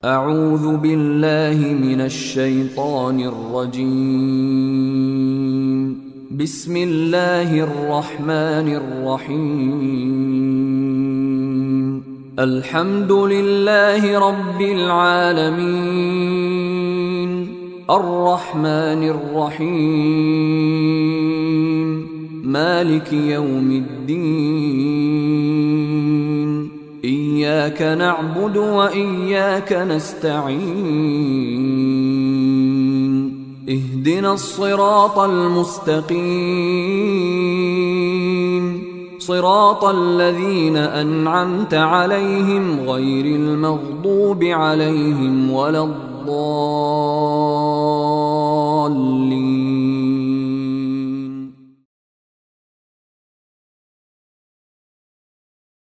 أعوذ بالله من الشيطان الرجيم. بسم الله الرحمن الرحيم. الحمد لله رب العالمين، الرحمن الرحيم، مالك يوم الدين. إياك نعبد وإياك نستعين. اهدنا الصراط المستقيم، صراط الذين أنعمت عليهم غير المغضوب عليهم ولا الضالين.